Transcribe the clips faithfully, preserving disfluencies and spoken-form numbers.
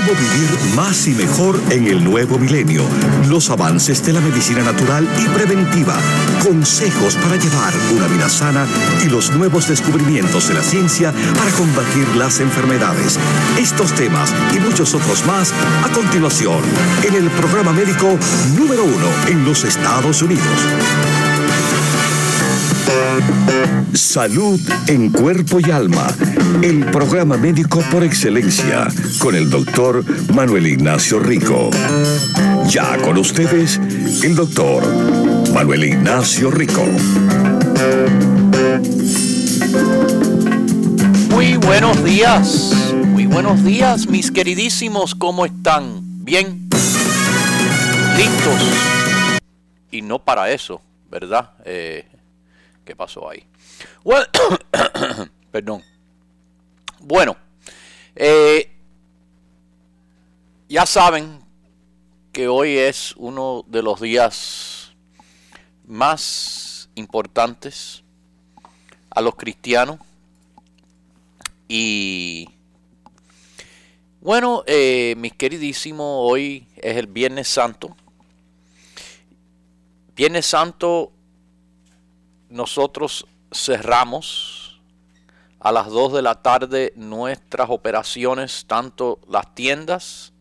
cómo vivir más y mejor en el nuevo milenio, los avances de la medicina natural y preventiva, consejos para llevar una vida sana y los nuevos descubrimientos de la ciencia para combatir las enfermedades. Estos temas y muchos otros más a continuación en el programa médico número uno en los Estados Unidos. Salud en cuerpo y alma, el programa médico por excelencia con el doctor Manuel Ignacio Rico. Ya con ustedes, el doctor Manuel Ignacio Rico. Muy buenos días, muy buenos días, mis queridísimos, ¿cómo están? ¿Bien? ¿Listos? Y no para eso, ¿verdad? Eh... ¿Qué pasó ahí? Well, perdón. Bueno, eh, ya saben que hoy es uno de los días más importantes a los cristianos. Y bueno, eh, mis queridísimos, hoy es el Viernes Santo. Viernes Santo. Nosotros cerramos a las dos de la tarde nuestras operaciones, tanto las tiendas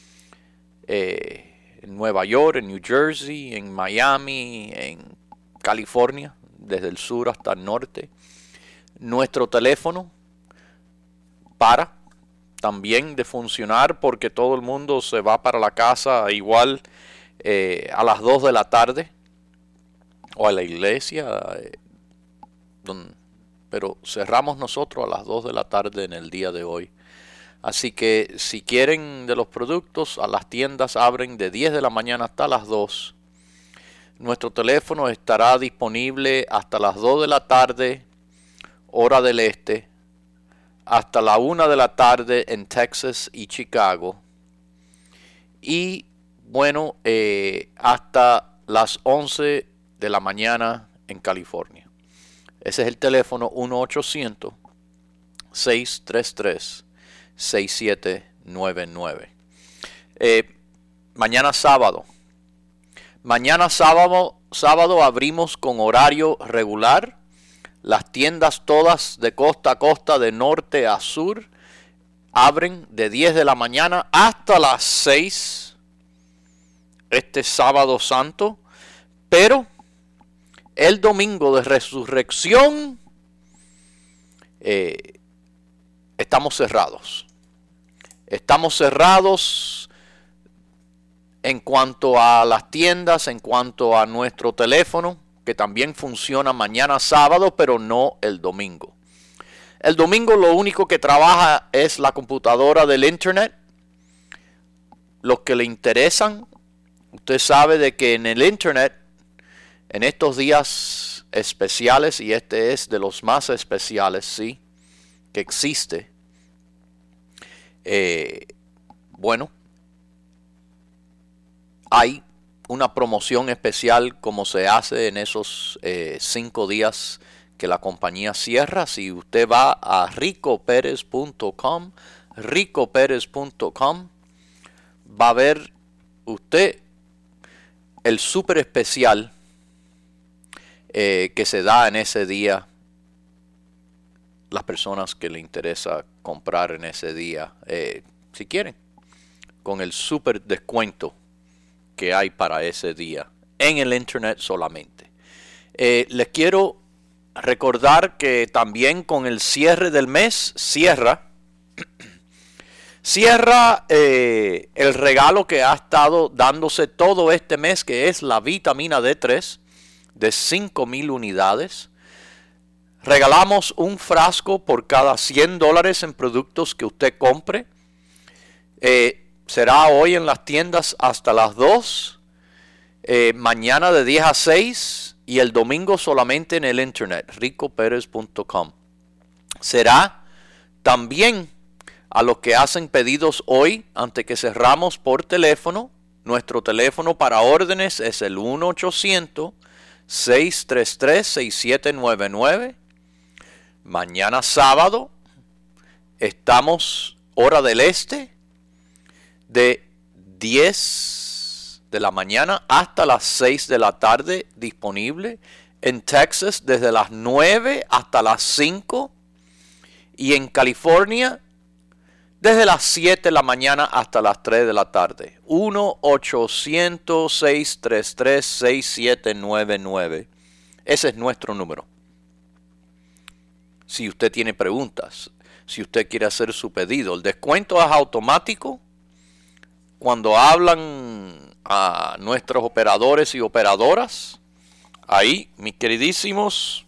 eh, en Nueva York, en New Jersey, en Miami, en California, desde el sur hasta el norte. Nuestro teléfono para también de funcionar porque todo el mundo se va para la casa igual eh, a las dos de la tarde. O a la iglesia, eh, don, pero cerramos nosotros a las dos de la tarde en el día de hoy. Así que si quieren de los productos, a las tiendas abren de diez de la mañana hasta las dos. Nuestro teléfono estará disponible hasta las dos de la tarde, hora del este, hasta la una de la tarde en Texas y Chicago. Y bueno, eh, hasta las once de la mañana en California. Ese es el teléfono uno ochocientos, seis tres tres, seis siete nueve nueve. Eh, mañana sábado. Mañana sábado, sábado abrimos con horario regular. Las tiendas todas de costa a costa, de norte a sur, abren de diez de la mañana hasta las seis este sábado santo. Pero el domingo de resurrección eh, estamos cerrados. Estamos cerrados en cuanto a las tiendas, en cuanto a nuestro teléfono, que también funciona mañana sábado, pero no el domingo. El domingo lo único que trabaja es la computadora del internet. Los que le interesan, usted sabe de que en el internet, en estos días especiales, y este es de los más especiales, sí, que existe, eh, bueno, hay una promoción especial como se hace en esos eh, cinco días que la compañía cierra. Si usted va a rico perez punto com, rico perez punto com, va a ver usted el súper especial Eh, que se da en ese día, las personas que le interesa comprar en ese día, eh, si quieren, con el super descuento que hay para ese día, en el internet solamente. Eh, les quiero recordar que también con el cierre del mes, cierra, cierra eh, el regalo que ha estado dándose todo este mes, que es la vitamina D tres, de cinco mil unidades. Regalamos un frasco por cada cien dólares en productos que usted compre. Eh, será hoy en las tiendas hasta las dos. Eh, mañana de diez a seis. Y el domingo solamente en el internet, rico perez punto com. Será también a los que hacen pedidos hoy, antes que cerramos por teléfono. Nuestro teléfono para órdenes es el uno ochocientos, seis tres tres, seis siete nueve nueve. Mañana sábado estamos hora del este de diez de la mañana hasta las seis de la tarde disponible. En Texas desde las nueve hasta las cinco. Y en California desde las siete de la mañana hasta las tres de la tarde. uno ochocientos, seiscientos treinta y tres, sesenta y siete noventa y nueve. Ese es nuestro número. Si usted tiene preguntas, si usted quiere hacer su pedido, el descuento es automático. Cuando hablan a nuestros operadores y operadoras, ahí, mis queridísimos,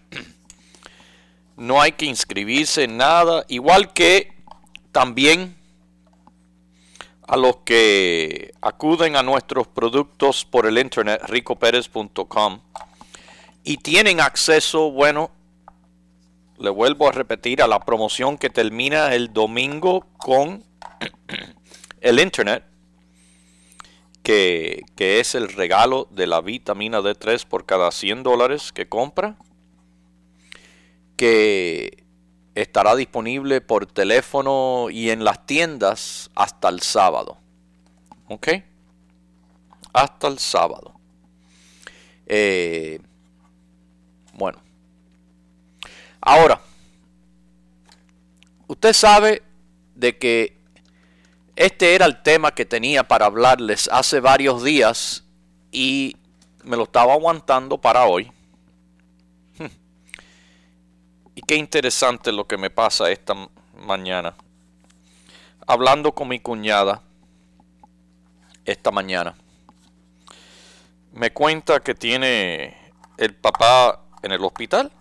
no hay que inscribirse en nada. Igual que también a los que acuden a nuestros productos por el internet, rico perez punto com, y tienen acceso, bueno, le vuelvo a repetir, a la promoción que termina el domingo con el internet, que, que es el regalo de la vitamina D tres por cada cien dólares que compra, que estará disponible por teléfono y en las tiendas hasta el sábado. ¿Ok? Hasta el sábado. Eh, bueno. Ahora, usted sabe de que este era el tema que tenía para hablarles hace varios días y me lo estaba aguantando para hoy. Y qué interesante lo que me pasa esta mañana. Hablando con mi cuñada esta mañana, me cuenta que tiene el papá en el hospital.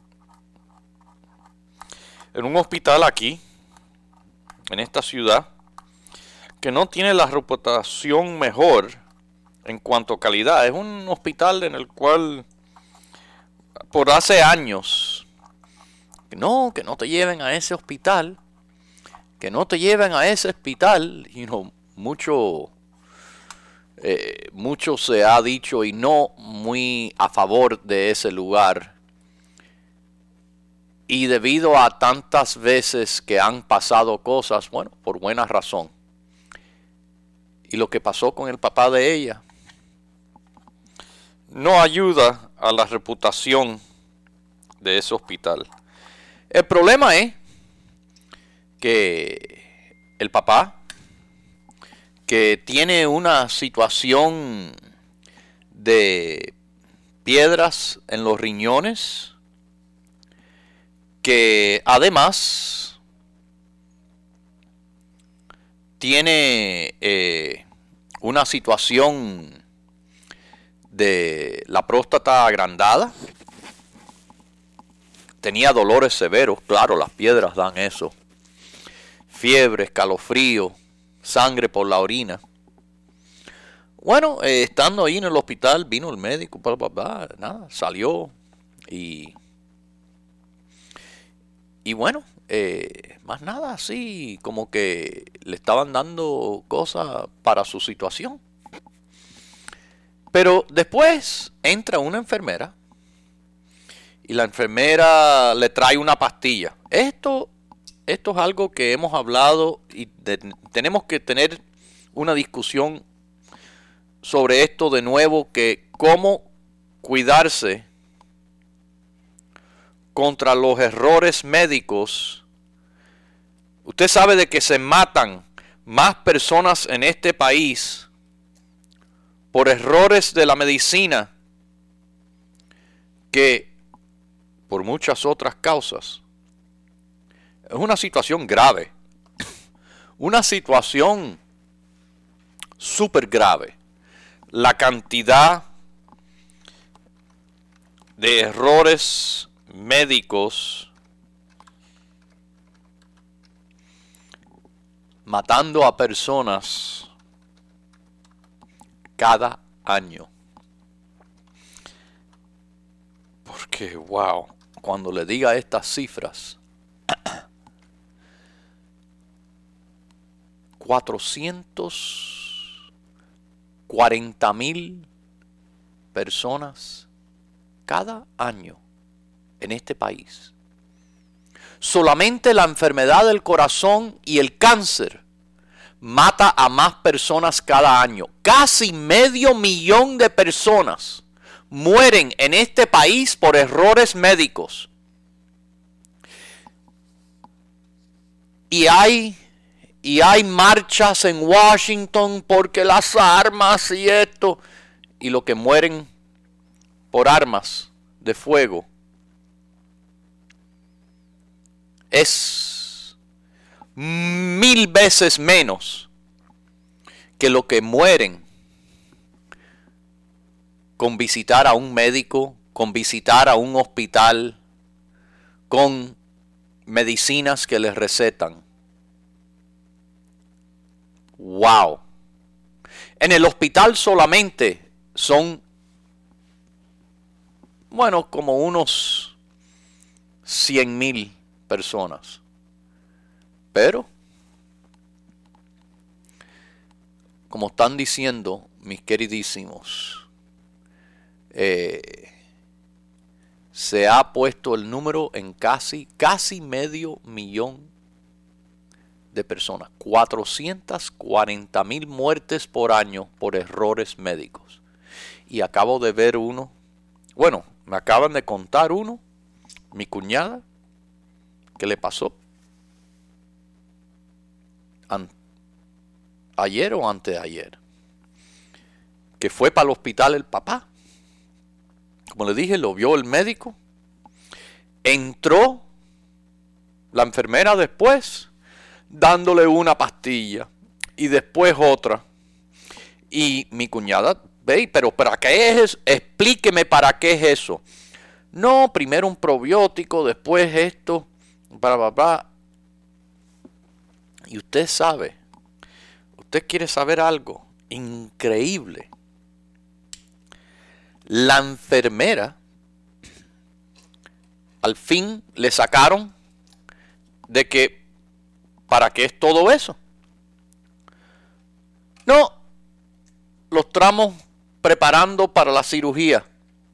En un hospital aquí, en esta ciudad, que no tiene la reputación mejor en cuanto a calidad. Es un hospital en el cual por hace años, no, que no te lleven a ese hospital, que no te lleven a ese hospital, you know, mucho, eh, mucho se ha dicho y no muy a favor de ese lugar. Y debido a tantas veces que han pasado cosas, bueno, por buena razón. Y lo que pasó con el papá de ella no ayuda a la reputación de ese hospital. El problema es que el papá, que tiene una situación de piedras en los riñones, que además tiene eh, una situación de la próstata agrandada, tenía dolores severos, claro, las piedras dan eso, fiebre, escalofrío, sangre por la orina. Bueno, eh, estando ahí en el hospital, vino el médico, bla, bla, bla, nada, salió y... Y bueno, eh, más nada, así como que le estaban dando cosas para su situación. Pero después entra una enfermera y la enfermera le trae una pastilla. Esto, esto es algo que hemos hablado y de, tenemos que tener una discusión sobre esto de nuevo, que cómo cuidarse contra los errores médicos. Usted sabe de que se matan más personas en este país por errores de la medicina que por muchas otras causas. Es una situación grave, una situación súper grave. La cantidad de errores médicos matando a personas cada año. Porque, wow, cuando le diga estas cifras, cuatrocientos cuarenta mil personas cada año en este país. Solamente la enfermedad del corazón y el cáncer mata a más personas cada año. Casi medio millón de personas mueren en este país por errores médicos. Y hay, y hay marchas en Washington porque las armas y esto. Y lo que mueren por armas de fuego es mil veces menos que lo que mueren con visitar a un médico, con visitar a un hospital, con medicinas que les recetan. ¡Wow! En el hospital solamente son, bueno, como unos cien mil personas. Pero, como están diciendo mis queridísimos, eh, se ha puesto el número en casi, casi medio millón de personas. cuatrocientas cuarenta mil muertes por año por errores médicos. Y acabo de ver uno, bueno, me acaban de contar uno, mi cuñada, que le pasó An- ayer o antes de ayer, que fue para el hospital el papá. Como le dije, lo vio el médico. Entró la enfermera después, dándole una pastilla y después otra. Y mi cuñada, ve, pero ¿para qué es eso? Explíqueme para qué es eso. No, primero un probiótico, después esto, bla, bla, bla. Y usted sabe, usted quiere saber algo increíble. La enfermera, al fin le sacaron de que, ¿para qué es todo eso? No, lo estamos preparando para la cirugía.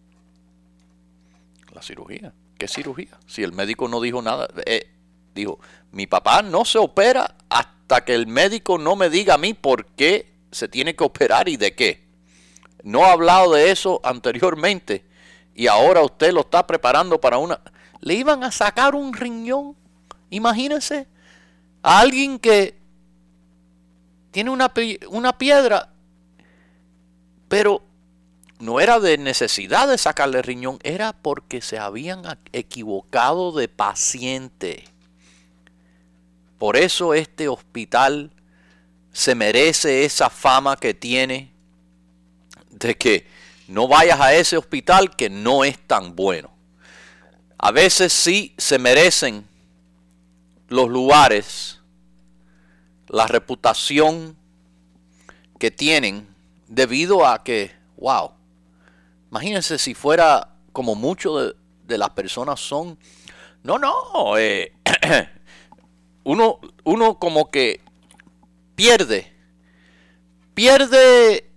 ¿La cirugía? ¿Qué cirugía? Si el médico no dijo nada. Eh, dijo, mi papá no se opera hasta que el médico no me diga a mí por qué se tiene que operar y de qué. No ha hablado de eso anteriormente y ahora usted lo está preparando para una... Le iban a sacar un riñón. Imagínense a alguien que tiene una, una piedra, pero no era de necesidad de sacarle riñón, era porque se habían equivocado de paciente. Por eso este hospital se merece esa fama que tiene de que no vayas a ese hospital que no es tan bueno. A veces sí se merecen los lugares, la reputación que tienen debido a que, wow, imagínense si fuera como muchos de, de las personas son, no, no, eh, uno, uno como que pierde, pierde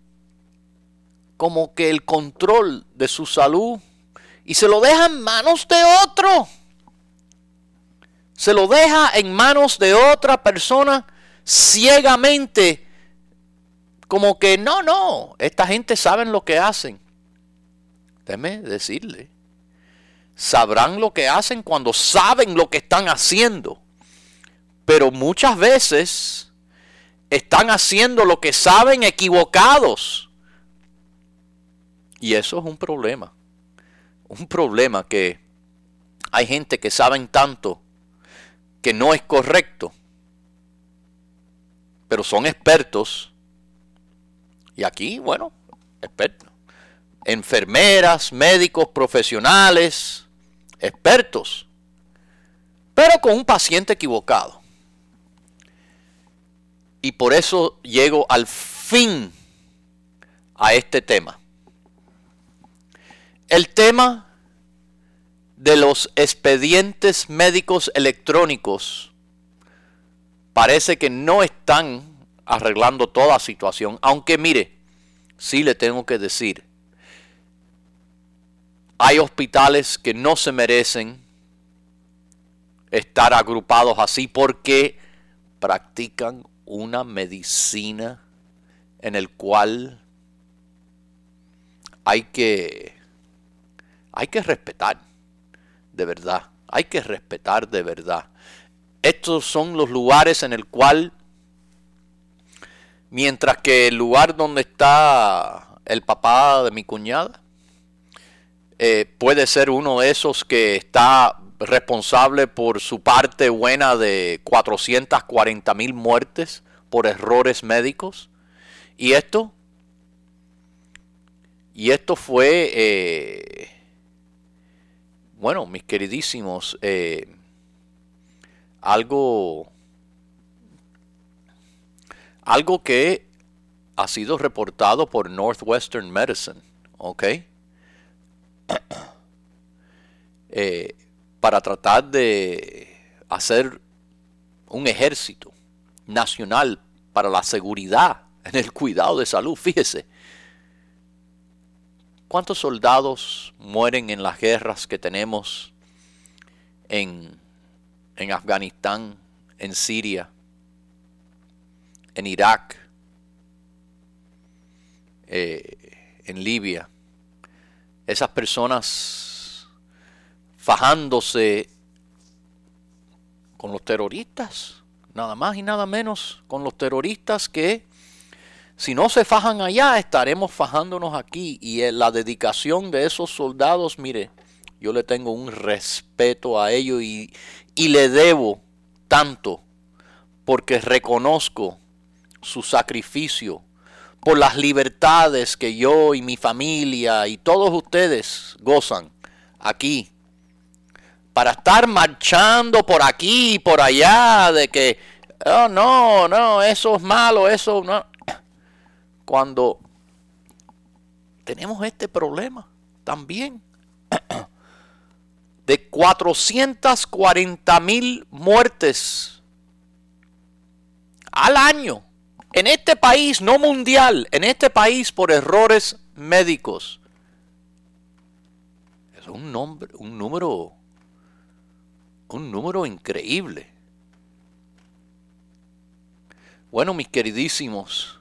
como que el control de su salud y se lo deja en manos de otro. Se lo deja en manos de otra persona ciegamente. Como que no, no, esta gente sabe lo que hacen. Déjeme decirle, sabrán lo que hacen cuando saben lo que están haciendo. Pero muchas veces están haciendo lo que saben equivocados. Y eso es un problema. Un problema que hay gente que saben tanto que no es correcto, pero son expertos. Y aquí, bueno, expertos. Enfermeras, médicos, profesionales, expertos, pero con un paciente equivocado. Y por eso llego al fin a este tema. El tema de los expedientes médicos electrónicos parece que no están arreglando toda situación, aunque mire, sí le tengo que decir, hay hospitales que no se merecen estar agrupados así porque practican una medicina en el cual hay que, hay que respetar de verdad. Hay que respetar de verdad. Estos son los lugares en el cual, mientras que el lugar donde está el papá de mi cuñada, eh, puede ser uno de esos que está responsable por su parte buena de cuatrocientas cuarenta mil muertes por errores médicos. Y esto, y esto fue, eh, bueno, mis queridísimos, eh, algo, algo que ha sido reportado por Northwestern Medicine, ¿ok? Eh, para tratar de hacer un ejército nacional para la seguridad en el cuidado de salud. Fíjese, ¿cuántos soldados mueren en las guerras que tenemos en, en Afganistán, en Siria, en Irak, eh, en Libia? Esas personas fajándose con los terroristas, nada más y nada menos con los terroristas que, si no se fajan allá, estaremos fajándonos aquí. Y la dedicación de esos soldados, mire, yo le tengo un respeto a ellos y, y le debo tanto porque reconozco su sacrificio por las libertades que yo y mi familia y todos ustedes gozan aquí. Para estar marchando por aquí y por allá de que, oh no, no, eso es malo, eso no. Cuando tenemos este problema también de cuatrocientas cuarenta mil muertes al año en este país, no mundial, en este país por errores médicos. Es un, nombre, un número, un número increíble. Bueno, mis queridísimos,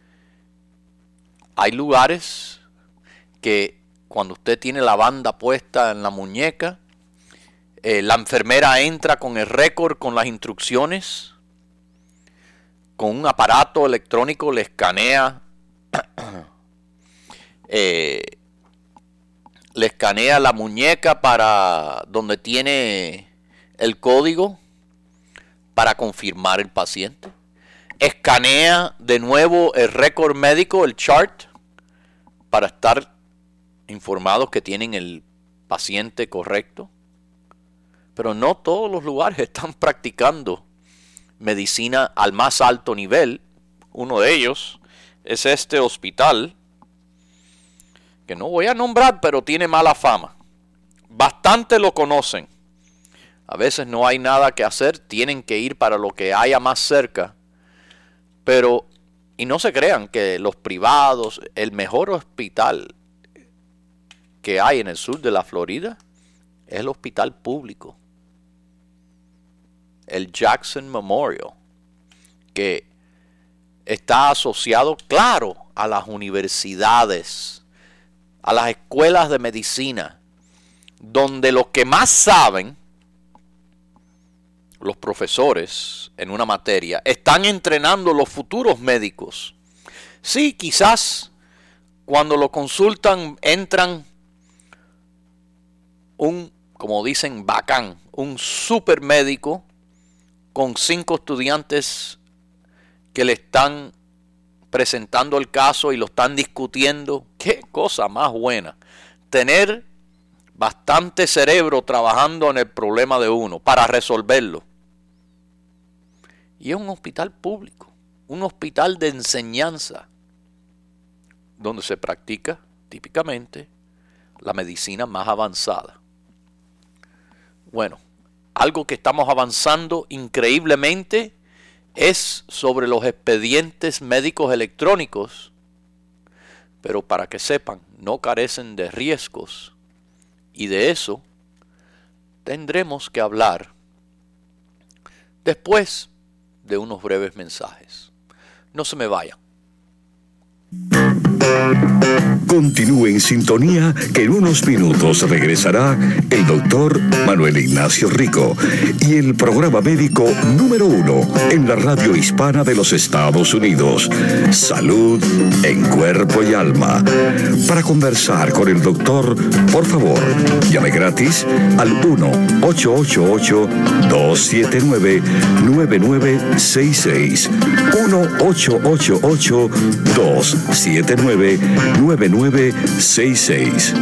hay lugares que cuando usted tiene la banda puesta en la muñeca, eh, la enfermera entra con el récord, con las instrucciones, con un aparato electrónico le escanea, eh, le escanea la muñeca para donde tiene el código para confirmar el paciente. Escanea de nuevo el récord médico, el chart, para estar informados que tienen el paciente correcto. Pero no todos los lugares están practicando medicina al más alto nivel. Uno de ellos es este hospital, que no voy a nombrar, pero tiene mala fama. Bastante lo conocen. A veces no hay nada que hacer, tienen que ir para lo que haya más cerca. Pero, y no se crean que los privados, el mejor hospital que hay en el sur de la Florida es el hospital público, el Jackson Memorial, que está asociado, claro, a las universidades, a las escuelas de medicina, donde los que más saben, los profesores en una materia, están entrenando los futuros médicos. Sí, quizás cuando lo consultan entran un, como dicen, bacán, un super médico con cinco estudiantes que le están presentando el caso y lo están discutiendo. Qué cosa más buena. Tener bastante cerebro trabajando en el problema de uno para resolverlo. Y es un hospital público, un hospital de enseñanza, donde se practica típicamente la medicina más avanzada. Bueno, algo que estamos avanzando increíblemente es sobre los expedientes médicos electrónicos, pero para que sepan, no carecen de riesgos, y de eso tendremos que hablar después de unos breves mensajes. No se me vayan. Continúe en sintonía, que en unos minutos regresará el doctor Manuel Ignacio Rico y el programa médico número uno en la radio hispana de los Estados Unidos, Salud en Cuerpo y Alma. Para conversar con el doctor, por favor, llame gratis al uno ocho ocho ocho, dos siete nueve, nueve nueve seis seis, uno ocho ocho ocho, dos siete nueve, nueve nueve seis seis.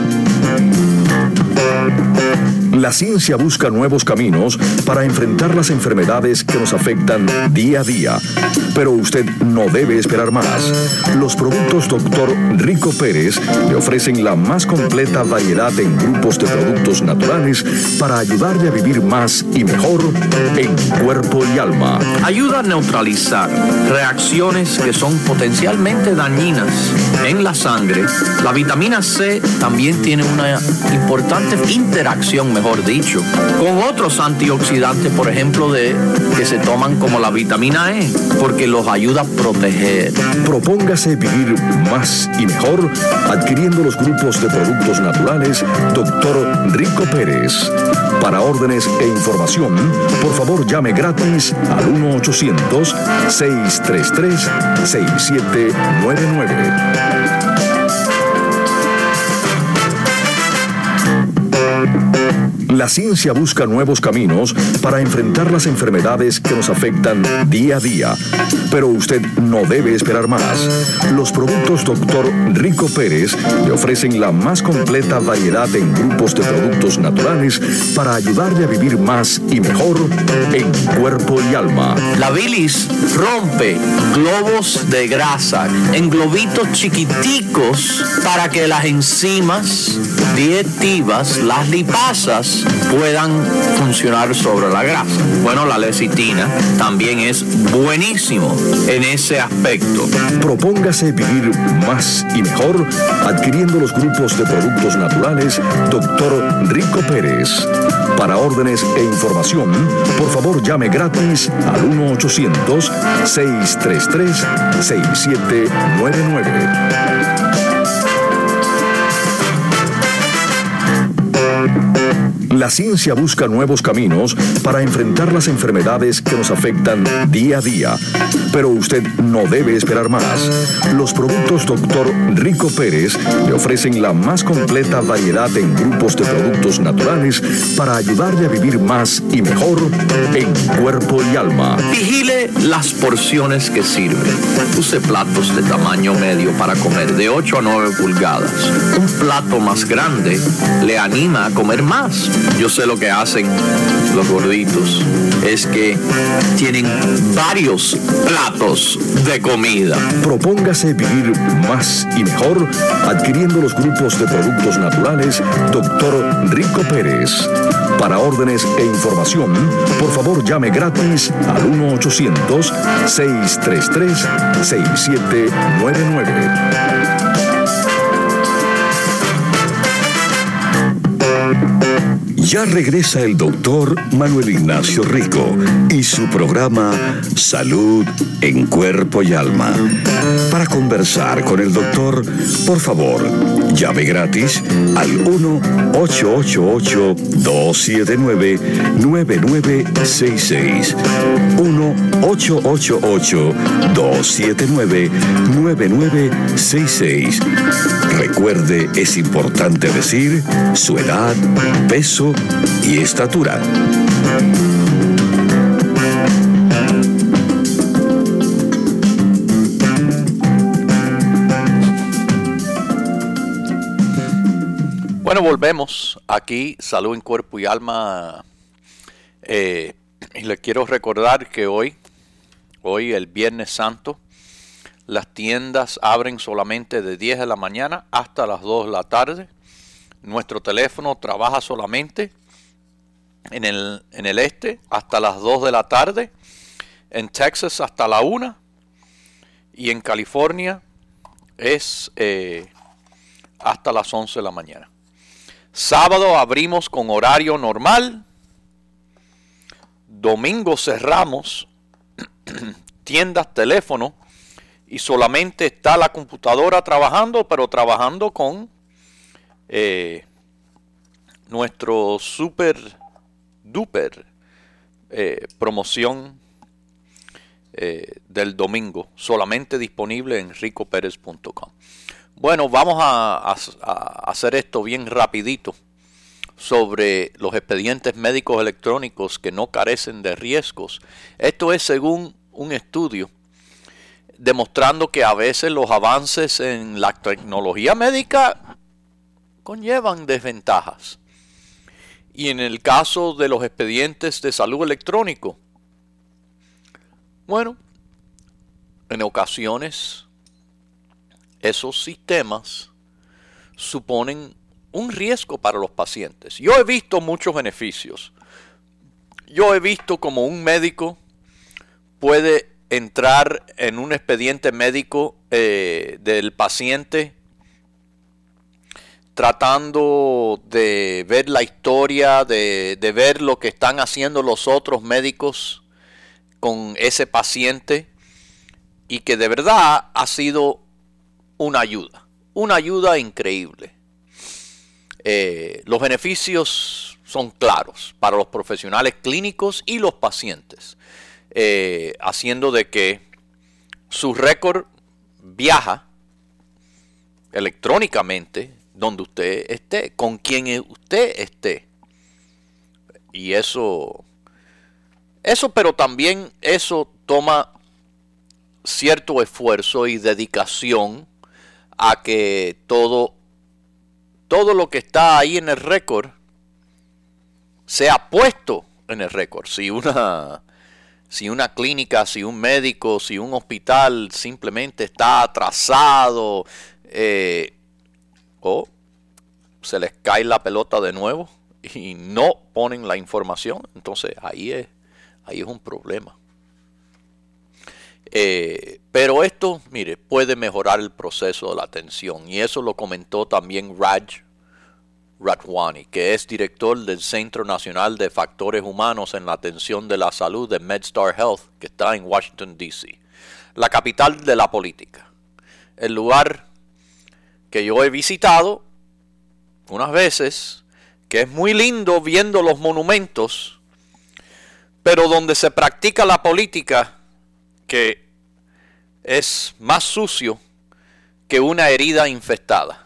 La ciencia busca nuevos caminos para enfrentar las enfermedades que nos afectan día a día. Pero usted no debe esperar más. Los productos doctor Rico Pérez le ofrecen la más completa variedad en grupos de productos naturales para ayudarle a vivir más y mejor en cuerpo y alma. Ayuda a neutralizar reacciones que son potencialmente dañinas en la sangre. La vitamina C también tiene una importante interacción, mejor dicho, con otros antioxidantes, por ejemplo, de que se toman como la vitamina E, porque los ayuda a proteger. Propóngase vivir más y mejor adquiriendo los grupos de productos naturales doctor Rico Pérez. Para órdenes e información, por favor llame gratis al uno ochocientos, seis tres tres, seis siete nueve nueve. La ciencia busca nuevos caminos para enfrentar las enfermedades que nos afectan día a día. Pero usted no debe esperar más. Los productos doctor Rico Pérez le ofrecen la más completa variedad en grupos de productos naturales para ayudarle a vivir más y mejor en cuerpo y alma. La bilis rompe globos de grasa en globitos chiquiticos para que las enzimas digestivas, las lipasas, puedan funcionar sobre la grasa. Bueno, la lecitina también es buenísimo en ese aspecto. Propóngase vivir más y mejor adquiriendo los grupos de productos naturales doctor Rico Pérez. Para órdenes e información, por favor llame gratis al uno ochocientos, seis tres tres, seis siete nueve nueve. La ciencia busca nuevos caminos para enfrentar las enfermedades que nos afectan día a día. Pero usted no debe esperar más. Los productos doctor Rico Pérez le ofrecen la más completa variedad en grupos de productos naturales para ayudarle a vivir más y mejor en cuerpo y alma. Vigile las porciones que sirve. Use platos de tamaño medio para comer, de ocho a nueve pulgadas. Un plato más grande le anima a comer más. Yo sé lo que hacen los gorditos, es que tienen varios platos de comida. Propóngase vivir más y mejor adquiriendo los grupos de productos naturales doctor Rico Pérez. Para órdenes e información, por favor llame gratis al uno ochocientos, seis tres tres, seis siete nueve nueve. Ya regresa el doctor Manuel Ignacio Rico y su programa Salud en Cuerpo y Alma. Para conversar con el doctor, por favor, llame gratis al uno ocho ocho ocho, dos siete nueve, nueve nueve seis seis. uno ocho ocho ocho, dos siete nueve, nueve nueve seis seis. Recuerde, es importante decir su edad, peso y estatura. Bueno, volvemos aquí, Salud en Cuerpo y Alma. Eh, y les quiero recordar que hoy, hoy el Viernes Santo, las tiendas abren solamente de diez de la mañana hasta las dos de la tarde. Nuestro teléfono trabaja solamente en el, en el este hasta las dos de la tarde, en Texas hasta la una y en California es eh, hasta las once de la mañana. Sábado abrimos con horario normal, domingo cerramos tiendas, teléfonos, y solamente está la computadora trabajando, pero trabajando con eh, nuestro super duper eh, promoción eh, del domingo, solamente disponible en rico pérez punto com. Bueno, vamos a, a, a hacer esto bien rapidito sobre los expedientes médicos electrónicos que no carecen de riesgos. Esto es según un estudio demostrando que a veces los avances en la tecnología médica conllevan desventajas. Y en el caso de los expedientes de salud electrónico, bueno, en ocasiones esos sistemas suponen un riesgo para los pacientes. Yo he visto muchos beneficios. Yo he visto como un médico puede entrar en un expediente médico eh, del paciente tratando de ver la historia, de, de ver lo que están haciendo los otros médicos con ese paciente, y que de verdad ha sido una ayuda, una ayuda increíble. Eh, los beneficios son claros para los profesionales clínicos y los pacientes, eh, haciendo de que su récord viaja electrónicamente donde usted esté, con quien usted esté. Y eso, eso, pero también eso toma cierto esfuerzo y dedicación a que todo, todo lo que está ahí en el récord sea puesto en el récord. Si una, si una clínica, si un médico, si un hospital simplemente está atrasado, eh, o se les cae la pelota de nuevo y no ponen la información, entonces ahí es, ahí es un problema. Eh, pero esto, mire, puede mejorar el proceso de la atención, y eso lo comentó también Raj Ratwani, que es director del Centro Nacional de Factores Humanos en la Atención de la Salud de MedStar Health, que está en Washington, D C, la capital de la política. El lugar que yo he visitado unas veces, que es muy lindo viendo los monumentos, pero donde se practica la política, que es más sucio que una herida infestada.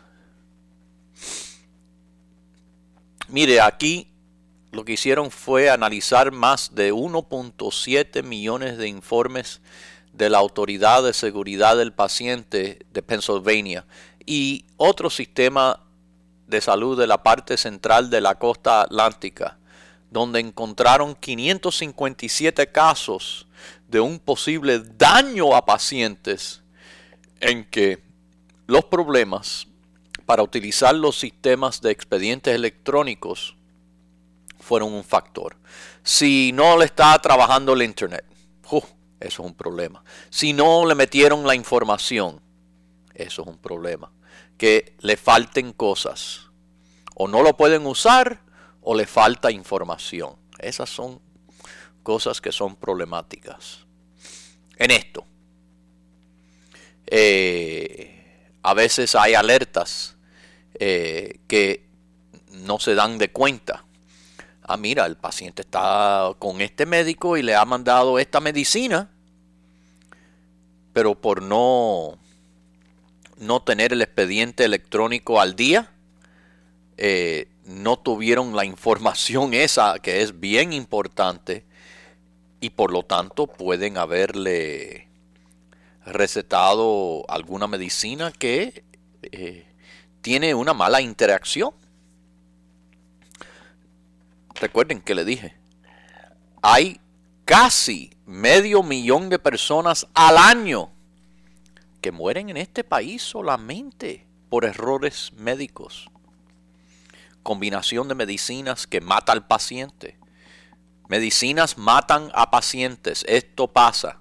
Mire, aquí lo que hicieron fue analizar más de uno punto siete millones de informes de la Autoridad de Seguridad del Paciente de Pennsylvania y otro sistema de salud de la parte central de la costa atlántica, donde encontraron quinientos cincuenta y siete casos de un posible daño a pacientes en que los problemas para utilizar los sistemas de expedientes electrónicos fueron un factor. Si no le está trabajando el internet, uh, eso es un problema. Si no le metieron la información, eso es un problema. Que le falten cosas, o no lo pueden usar, o le falta información. Esas son cosas que son problemáticas. En esto, eh, a veces hay alertas eh, que no se dan de cuenta. Ah, mira, el paciente está con este médico y le ha mandado esta medicina, pero por no, no tener el expediente electrónico al día, eh, no tuvieron la información esa que es bien importante, y por lo tanto pueden haberle recetado alguna medicina que eh, tiene una mala interacción. Recuerden que le dije, hay casi medio millón de personas al año que mueren en este país solamente por errores médicos. Combinación de medicinas que mata al paciente. Medicinas matan a pacientes. Esto pasa.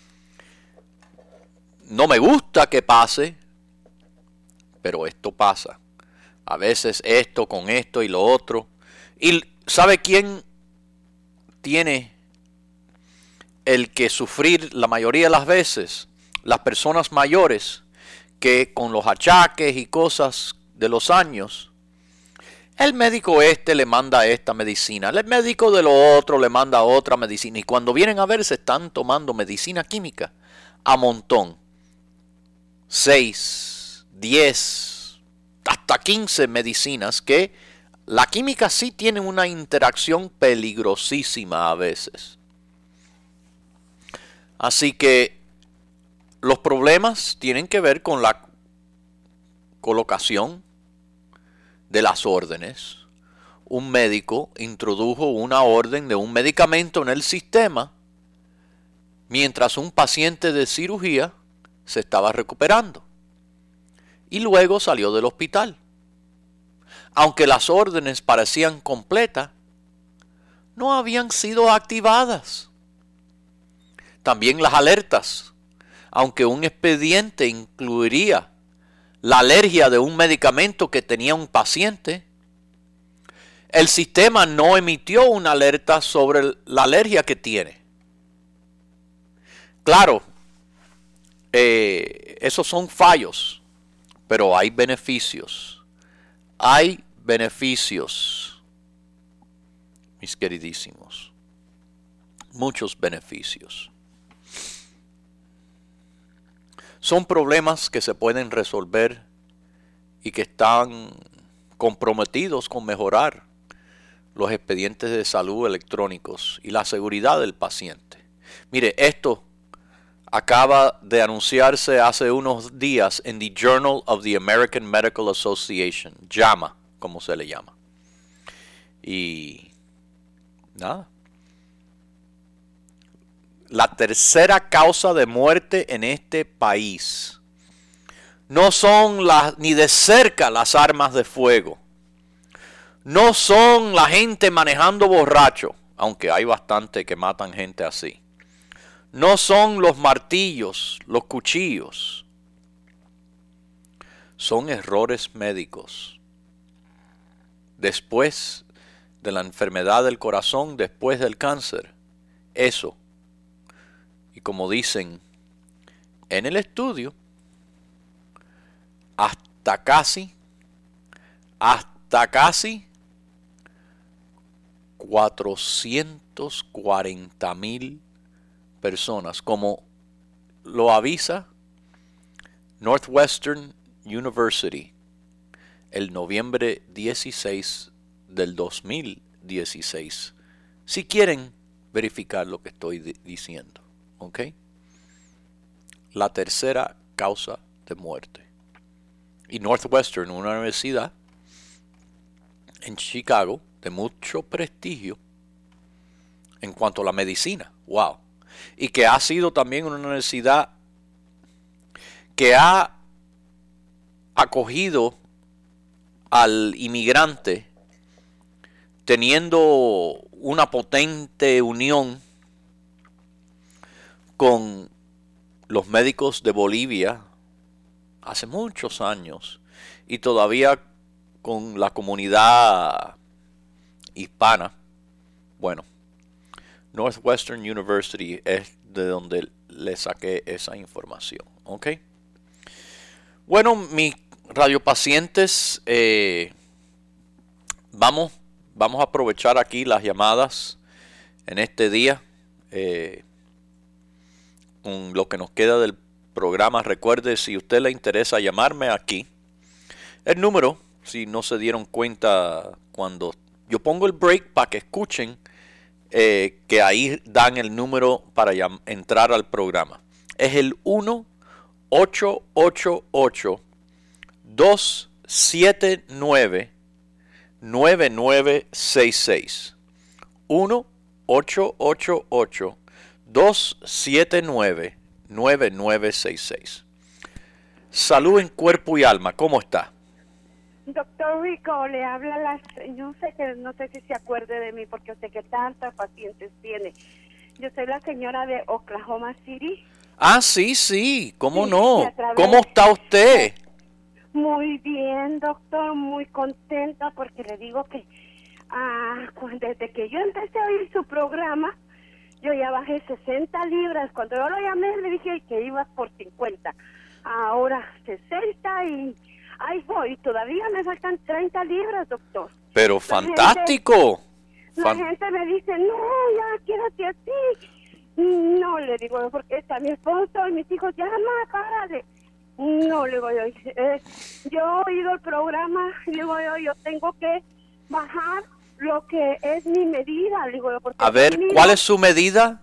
No me gusta que pase, pero esto pasa. A veces esto con esto y lo otro. ¿Y sabe quién tiene el que sufrir la mayoría de las veces las personas mayores que con los achaques y cosas de los años, el médico este le manda esta medicina, el médico de lo otro le manda otra medicina y cuando vienen a ver se están tomando medicina química a montón. seis, diez, hasta quince medicinas que la química sí tiene una interacción peligrosísima a veces. Así que los problemas tienen que ver con la colocación de las órdenes. Un médico introdujo una orden de un medicamento en el sistema mientras un paciente de cirugía se estaba recuperando y luego salió del hospital. Aunque las órdenes parecían completas, no habían sido activadas. También las alertas, aunque un expediente incluiría la alergia de un medicamento que tenía un paciente, el sistema no emitió una alerta sobre la alergia que tiene. Claro, eh, esos son fallos, pero hay beneficios. Hay beneficios, mis queridísimos. Muchos beneficios. Son problemas que se pueden resolver y que están comprometidos con mejorar los expedientes de salud electrónicos y la seguridad del paciente. Mire, esto acaba de anunciarse hace unos días en The Journal of the American Medical Association, JAMA, como se le llama. Y nada. La tercera causa de muerte en este país no son las, ni de cerca las armas de fuego. No son la gente manejando borracho, aunque hay bastante que matan gente así. No son los martillos, los cuchillos. Son errores médicos. Después de la enfermedad del corazón, después del cáncer, eso. Y como dicen en el estudio, hasta casi, hasta casi cuatrocientos cuarenta mil personas, como lo avisa Northwestern University el noviembre dieciséis del dos mil dieciséis. Si quieren verificar lo que estoy diciendo. ¿Ok? La tercera causa de muerte. Y Northwestern, una universidad en Chicago de mucho prestigio en cuanto a la medicina. ¡Wow! Y que ha sido también una universidad que ha acogido al inmigrante teniendo una potente unión con los médicos de Bolivia hace muchos años y todavía con la comunidad hispana. Bueno, Northwestern University es de donde le saqué esa información, ¿ok? Bueno, mis radiopacientes, eh, vamos, vamos a aprovechar aquí las llamadas en este día. Eh, con lo que nos queda del programa. Recuerde, si a usted le interesa llamarme aquí, el número, si no se dieron cuenta cuando yo pongo el break para que escuchen, eh, que ahí dan el número para entrar al programa. Es el uno ocho ocho ocho dos siete nueve nueve nueve seis seis. uno ocho ocho ocho dos siete nueve nueve nueve seis seis. Salud en cuerpo y alma, ¿cómo está? Doctor Rico, le habla la... Yo sé que no sé si se acuerde de mí porque sé que tantas pacientes tiene. Yo soy la señora de Oklahoma City. Ah, sí, sí, ¿cómo Sí, no? través... ¿Cómo está usted? Muy bien, doctor, muy contenta porque le digo que ah, desde que yo empecé a oír su programa, Yo ya bajé sesenta libras. Cuando yo lo llamé le dije que ibas por cincuenta. Ahora sesenta y ahí voy. Todavía me faltan treinta libras, doctor. Pero La fantástico. gente, la Fan- gente me dice, no, ya quédate así. No, le digo, porque está mi esposo y mis hijos, ya, ma, párale. No, le digo yo, eh, yo he oído el programa, le digo yo, yo tengo que bajar lo que es mi medida, le digo yo, porque A ver, mido ¿cuál es su medida?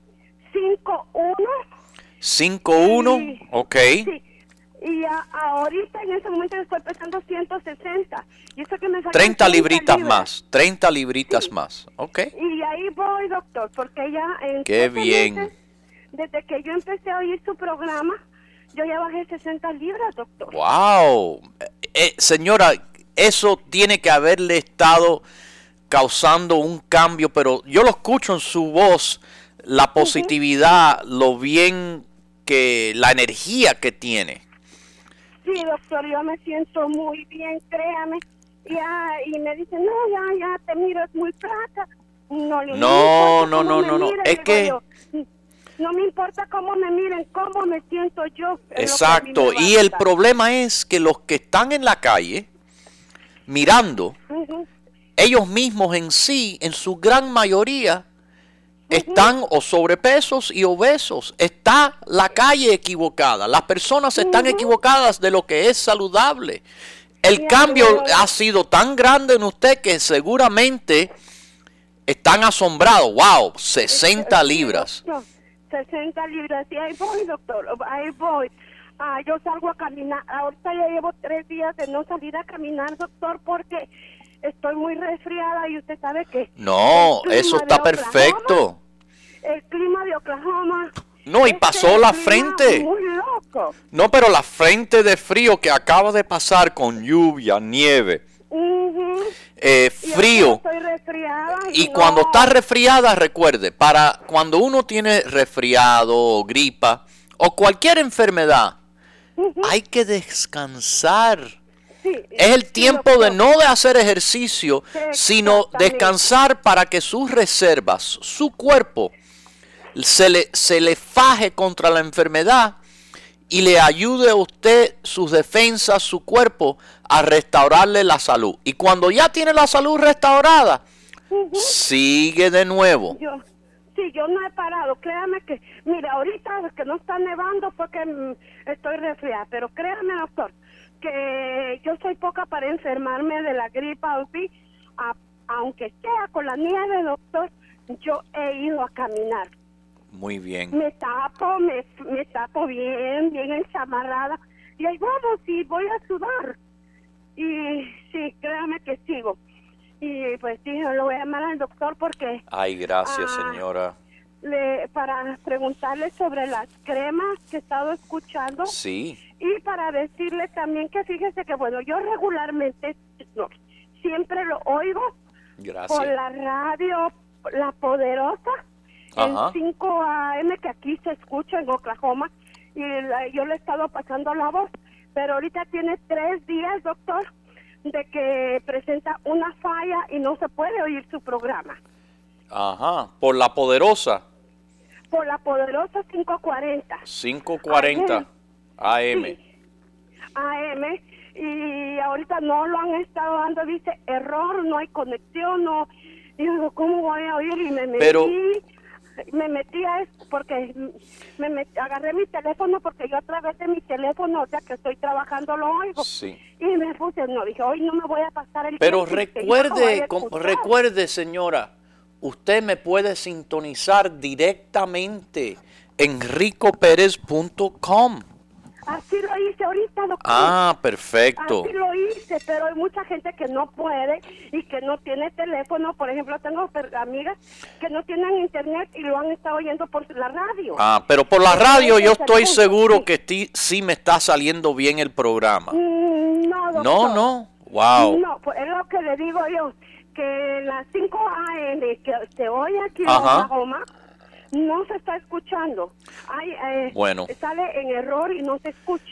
cinco uno. cinco uno. Sí. Ok. Sí, y a- ahorita en ese momento estoy pesando ciento sesenta. Y eso que me faltan treinta libritas libras. más. treinta libritas Sí. más. Ok. Y ahí voy, doctor, porque ya en Qué siete bien. meses, desde que yo empecé a oír su programa, yo ya bajé sesenta libras, doctor. Wow. Eh, señora, eso tiene que haberle estado causando un cambio, pero yo lo escucho en su voz, la positividad, lo bien que, la energía que tiene. Sí, doctor, yo me siento muy bien, créame. Ya, y me dicen, no, ya, ya, te miras muy flaca. No, le- No, me no, importa no, cómo no, me no. miren, Es digo que- yo. No me importa cómo me miren, cómo me siento yo. es lo que a mí Exacto. me Y el basta. problema es que los que están en la calle mirando, Ujú. ellos mismos en sí, en su gran mayoría, están o sobrepesos y obesos. Está la calle equivocada. Las personas están Ujú. equivocadas de lo que es saludable. El Ya, cambio pero- ha sido tan grande en usted que seguramente están asombrados. Wow, sesenta Sí, libras. doctor, sesenta libras, y ahí voy, doctor, ahí voy. Ah, yo salgo a caminar, ahorita ya llevo tres días de no salir a caminar, doctor, porque estoy muy resfriada y usted sabe que... No, el clima eso de está Oklahoma- perfecto. El clima de Oklahoma... No, y es pasó el la clima frente. Muy loco. No, pero la frente de frío que acaba de pasar con lluvia, nieve, Ujú. eh, Y frío. ahorita estoy resfriada Y no- cuando está resfriada, recuerde, para cuando uno tiene resfriado o gripa o cualquier enfermedad, Ujú. hay que descansar. Sí, Es el sí, tiempo de doctor. no de hacer ejercicio, sino Exactamente. descansar para que sus reservas, su cuerpo, se le, se le faje contra la enfermedad y le ayude a usted, sus defensas, su cuerpo, a restaurarle la salud. Y cuando ya tiene la salud restaurada, Ujú. sigue de nuevo. Yo, sí, yo no he parado. Créame que, mira, ahorita que no está nevando porque mm, estoy resfriada, pero créame, doctor, que yo soy poca para enfermarme de la gripa o sí, a- aunque sea con la nieve, doctor, yo he ido a caminar. Muy bien. Me tapo, me, me tapo bien, bien enchamarrada, y ahí vamos, y voy a sudar. Y sí, créame que sigo. Y pues sí, yo lo voy a llamar al doctor porque Ay, gracias, Ah. señora. le, para preguntarle sobre las cremas que he estado escuchando Sí, y para decirle también que fíjese que bueno, yo regularmente no, siempre lo oigo por gracias. la radio, la poderosa, Ajá. en cinco A M que aquí se escucha en Oklahoma y la- yo le he estado pasando la voz, pero ahorita tiene tres días, doctor, de que presenta una falla y no se puede oír su programa. Ajá. Por la poderosa, Por la poderosa cinco cuarenta quinientos cuarenta A M. Sí, A M, y ahorita no lo han estado dando, dice error, no hay conexión, no. Y digo, ¿cómo voy a oír? Y me metí, Pero- me metí a esto porque me met- agarré mi teléfono porque yo a través de mi teléfono, o sea que estoy trabajando, lo oigo. Sí. Y me puse, no, dije, hoy no me voy a pasar el Pero tiempo que yo lo vaya recuerde, a com- escuchar. recuerde, señora, usted me puede sintonizar directamente en rico pérez punto com. Así lo hice ahorita, doctor. Ah, perfecto. Así lo hice, pero hay mucha gente que no puede y que no tiene teléfono. Por ejemplo, tengo per- amigas que no tienen internet y lo han estado oyendo por la radio. Ah, pero por la radio Ese yo es el estoy punto, seguro sí. que ti- sí me está saliendo bien el programa. Mm, no, doctor. No, no. Wow. No, pues es lo que le digo yo, que las cinco A M que se oye aquí en Ajá. Oklahoma no se está escuchando. Hay, eh, Bueno. Sale en error y no se escucha.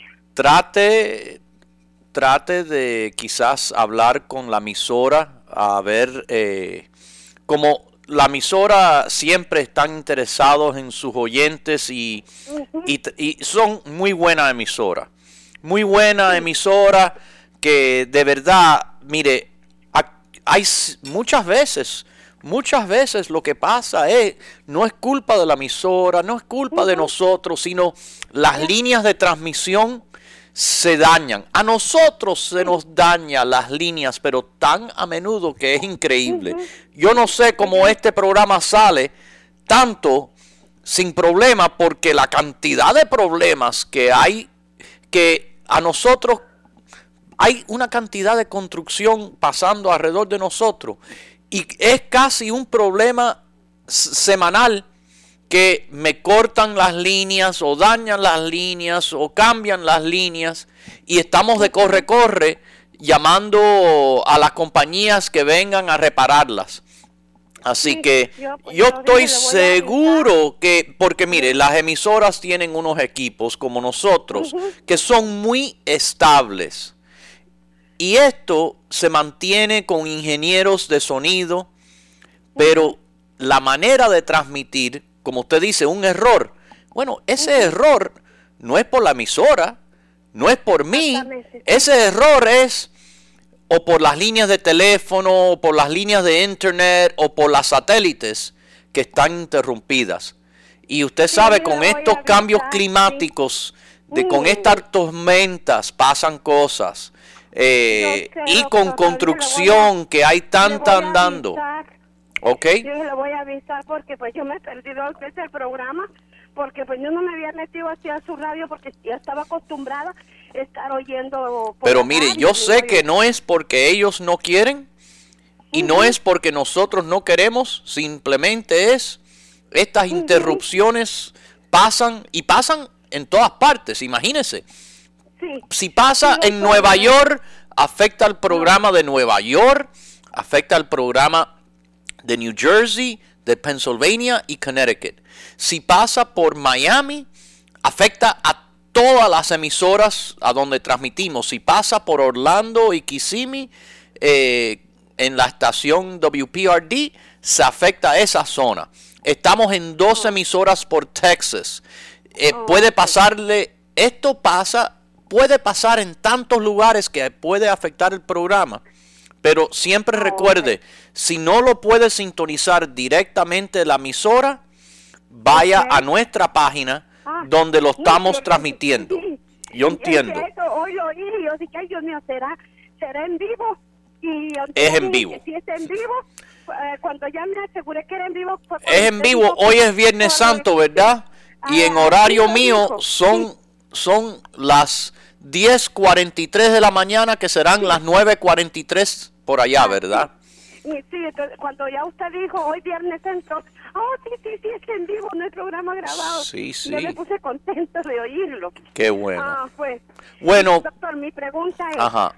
Trate, trate de quizás hablar con la emisora a ver, eh, como la emisora siempre están interesados en sus oyentes y, uh-huh. y, y son muy buena emisora. Muy buena sí. emisora que de verdad, mire, hay muchas veces, muchas veces lo que pasa es, no es culpa de la emisora, no es culpa uh-huh. de nosotros, sino las uh-huh. líneas de transmisión se dañan. A nosotros se nos dañan las líneas, pero tan a menudo que es increíble. Uh-huh. Yo no sé cómo este programa sale tanto sin problema, porque la cantidad de problemas que hay, que a nosotros hay una cantidad de construcción pasando alrededor de nosotros y es casi un problema semanal que me cortan las líneas o dañan las líneas o cambian las líneas y estamos de corre-corre llamando a las compañías que vengan a repararlas. Así sí, que yo, pues, yo estoy seguro que, porque mire, las emisoras tienen unos equipos como nosotros uh-huh. que son muy estables. Y esto se mantiene con ingenieros de sonido, pero uh-huh. la manera de transmitir, como usted dice, un error. Bueno, ese uh-huh. error no es por la emisora, no es por mí. Ese error es o por las líneas de teléfono, o por las líneas de internet, o por las satélites que están interrumpidas. Y usted sabe, sí, con estos cambios climáticos, de, con estas tormentas pasan cosas. Eh, sé, y con construcción que hay tanta andando. ¿Ok? Yo le voy a avisar porque pues yo me he perdido dos veces el programa, porque pues yo no me había metido hacia su radio porque ya estaba acostumbrada a estar oyendo. Pero mire, yo sé que no es porque ellos no quieren y uh-huh. no es porque nosotros no queremos, simplemente es estas uh-huh. interrupciones pasan y pasan en todas partes, imagínese. Sí. Si pasa sí, en Nueva ver. York, afecta al programa de Nueva York, afecta al programa de New Jersey, de Pennsylvania y Connecticut. Si pasa por Miami, afecta a todas las emisoras a donde transmitimos. Si pasa por Orlando y Kissimmee, eh, en la estación W P R D, se afecta a esa zona. Estamos en dos oh. emisoras por Texas. Eh, oh, puede pasarle, esto pasa, puede pasar en tantos lugares que puede afectar el programa. Pero siempre recuerde, okay. si no lo puede sintonizar directamente la emisora, vaya okay. a nuestra página ah, donde lo estamos no, transmitiendo. Sí, yo entiendo. Es que eso, hoy lo oí y yo dije, ay Dios mío, ¿será, será en vivo? Y es en vivo. Si es en vivo, eh, cuando ya me aseguré que era en vivo. Es en vivo, dijo, hoy es Viernes Santo, ¿verdad? Ah, y en horario mío dijo. son, son las diez cuarenta y tres de la mañana, que serán sí. las nueve cuarenta y tres por allá, ¿verdad? Sí, sí, entonces cuando ya usted dijo hoy Viernes Santo, oh, sí, sí, sí, es en vivo, no hay programa grabado. Sí, sí. Yo me puse contento de oírlo. Qué bueno. Ah, pues. Bueno. Doctor, mi pregunta es. Ajá.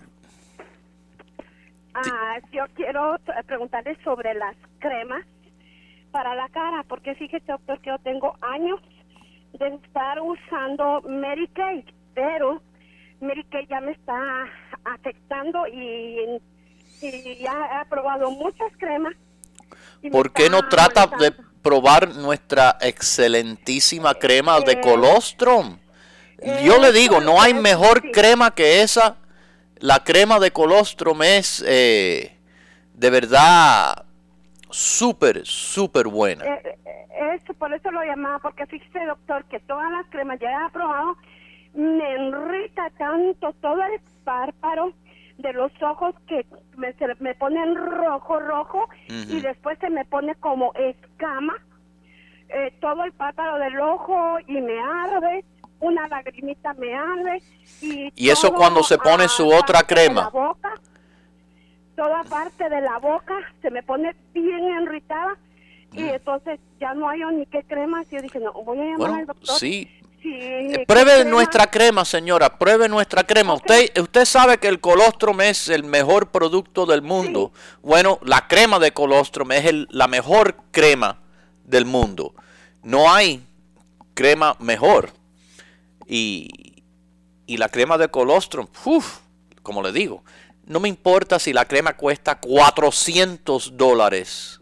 Ah, yo quiero preguntarle sobre las cremas para la cara, porque fíjese, doctor, que yo tengo años de estar usando Mary Kay, pero Mary Kay ya me está afectando y, y ya he probado muchas cremas. ¿Por qué no trata de probar nuestra excelentísima crema eh, de colostrum? Eh, Yo le digo, no hay mejor sí. crema que esa. La crema de colostrum es eh, de verdad súper, súper buena. Eh, eso, por eso lo llamaba, porque fíjese, doctor, que todas las cremas ya he probado, me irrita tanto todo el párpado de los ojos que me, se me ponen rojo, rojo, uh-huh. y después se me pone como escama, eh, todo el párpado del ojo y me arde, una lagrimita me arde. Y, y eso cuando se pone su otra crema. La boca, toda parte de la boca se me pone bien irritada, mm. y entonces ya no hay ni qué crema. Y yo dije, no, voy a llamar bueno, al doctor. Sí. Sí, pruebe crema? nuestra crema, señora, pruebe nuestra crema. Okay. Usted usted sabe que el colostrum es el mejor producto del mundo. Sí. Bueno, la crema de colostrum es el, la mejor crema del mundo. No hay crema mejor. Y, y la crema de colostrum, uf, como le digo, no me importa si la crema cuesta cuatrocientos dólares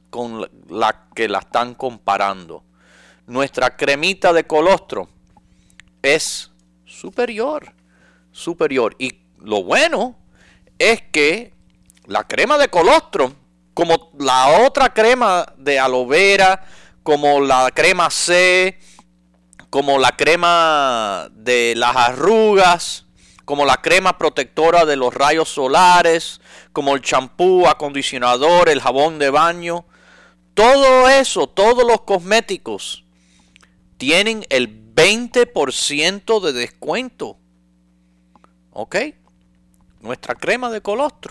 con la que la están comparando. Nuestra cremita de colostrum es superior, superior. Y lo bueno es que la crema de colostrum, como la otra crema de aloe vera, como la crema C, como la crema de las arrugas, como la crema protectora de los rayos solares, como el champú, acondicionador, el jabón de baño, todo eso, todos los cosméticos tienen el veinte por ciento de descuento. ¿Ok? Nuestra crema de colostrum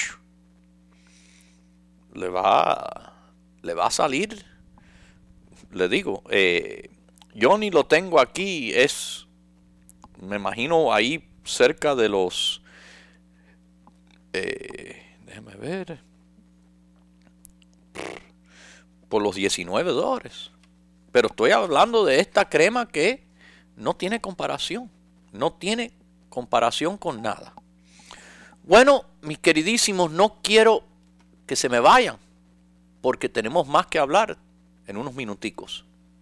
le va, le va a salir. Le digo, eh, yo ni lo tengo aquí, es, me imagino ahí cerca de los, eh, déjeme ver, por los diecinueve dólares. Pero estoy hablando de esta crema que no tiene comparación, no tiene comparación con nada. Bueno, mis queridísimos, no quiero que se me vayan, porque tenemos más que hablar en unos minuticos.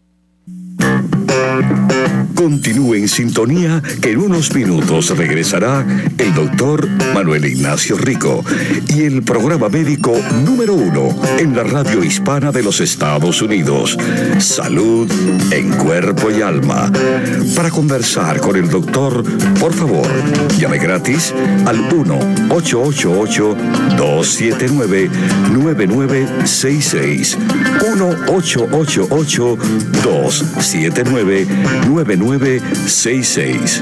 Continúe en sintonía, que en unos minutos regresará el doctor Manuel Ignacio Rico y el programa médico número uno en la radio hispana de los Estados Unidos, Salud en Cuerpo y Alma. Para conversar con el doctor, por favor, llame gratis al uno ocho ocho ocho, dos siete nueve, nueve nueve seis seis, uno ocho ocho ocho, dos siete nueve, nueve nueve seis seis.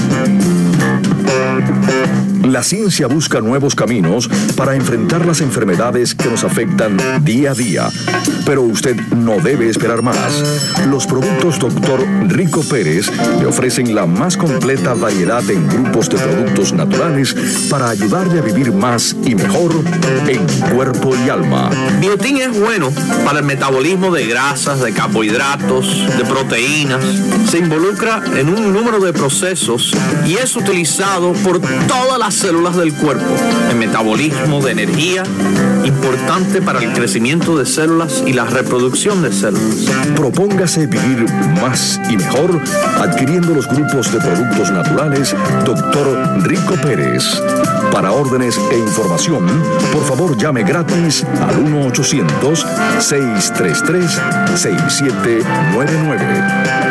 La ciencia busca nuevos caminos para enfrentar las enfermedades que nos afectan día a día. Pero usted no debe esperar más. Los productos doctor Rico Pérez le ofrecen la más completa variedad en grupos de productos naturales para ayudarle a vivir más y mejor en cuerpo y alma. Biotin es bueno para el metabolismo de grasas, de carbohidratos, de proteínas. Se involucra en un número de procesos y es utilizado por todas las células del cuerpo. El metabolismo de energía, importante para el crecimiento de células y la reproducción de células. Propóngase vivir más y mejor adquiriendo los grupos de productos naturales doctor Rico Pérez. Para órdenes e información, por favor llame gratis al uno ochocientos, seis tres tres, seis siete nueve nueve.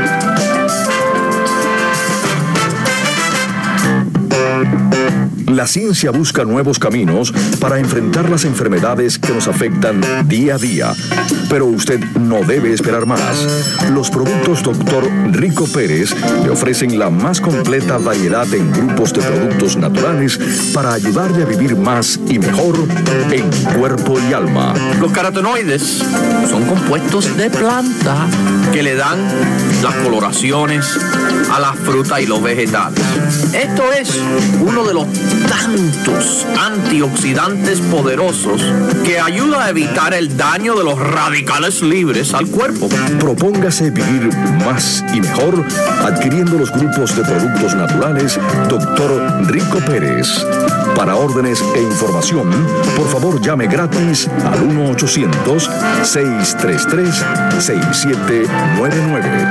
La ciencia busca nuevos caminos para enfrentar las enfermedades que nos afectan día a día. Pero usted no debe esperar más. Los productos doctor Rico Pérez le ofrecen la más completa variedad en grupos de productos naturales para ayudarle a vivir más y mejor en cuerpo y alma. Los carotenoides son compuestos de planta que le dan las coloraciones a la fruta y los vegetales. Esto es uno de los tantos antioxidantes poderosos que ayuda a evitar el daño de los radicales libres al cuerpo. Propóngase vivir más y mejor adquiriendo los grupos de productos naturales doctor Rico Pérez. Para órdenes e información, por favor llame gratis al uno ochocientos, seis tres tres, seis siete nueve nueve.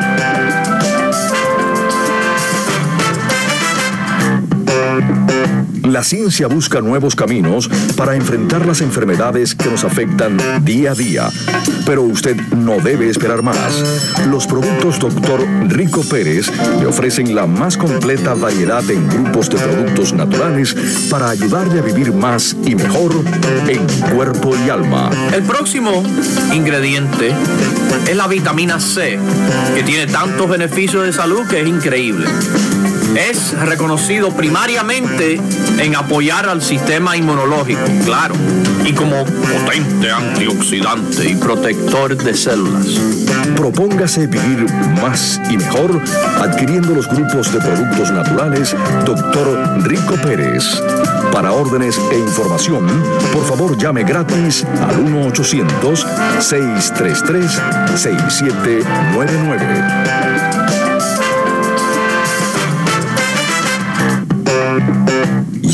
La ciencia busca nuevos caminos para enfrentar las enfermedades que nos afectan día a día. Pero usted no debe esperar más. Los productos doctor Rico Pérez le ofrecen la más completa variedad en grupos de productos naturales para ayudarle a vivir más y mejor en cuerpo y alma. El próximo ingrediente es la vitamina C, que tiene tantos beneficios de salud que es increíble. Es reconocido primariamente en apoyar al sistema inmunológico, claro, y como potente antioxidante y protector de células. Propóngase vivir más y mejor adquiriendo los grupos de productos naturales doctor Rico Pérez. Para órdenes e información, por favor llame gratis al uno ochocientos, seis tres tres, seis siete nueve nueve.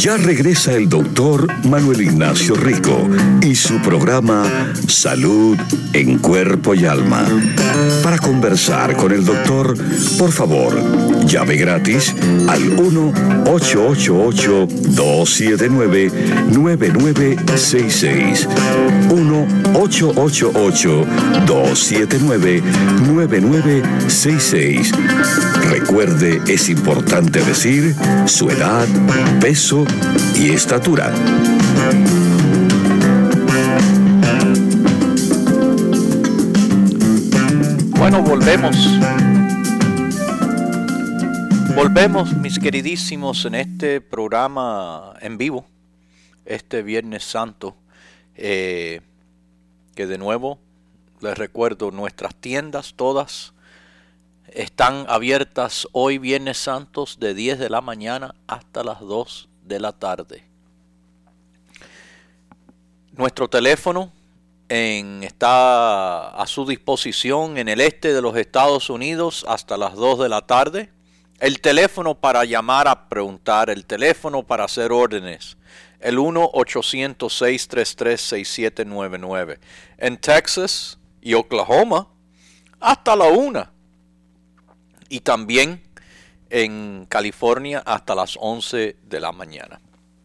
Ya regresa el doctor Manuel Ignacio Rico y su programa Salud en Cuerpo y Alma. Para conversar con el doctor, por favor, llame gratis al uno ocho ocho ocho, dos siete nueve, nueve nueve seis seis. uno ocho ocho ocho, dos siete nueve, nueve nueve seis seis. Recuerde, es importante decir su edad, peso y estatura. Bueno, volvemos. Volvemos, mis queridísimos, en este programa en vivo, este Viernes Santo, eh, que de nuevo les recuerdo, nuestras tiendas todas están abiertas hoy Viernes Santos de diez de la mañana hasta las dos de la tarde. Nuestro teléfono en, está a su disposición en el este de los Estados Unidos hasta las dos de la tarde. El teléfono para llamar a preguntar, el teléfono para hacer órdenes, el uno ochocientos, seis tres tres, seis siete nueve nueve. En Texas y Oklahoma hasta la una. Y también en California hasta las once de la mañana.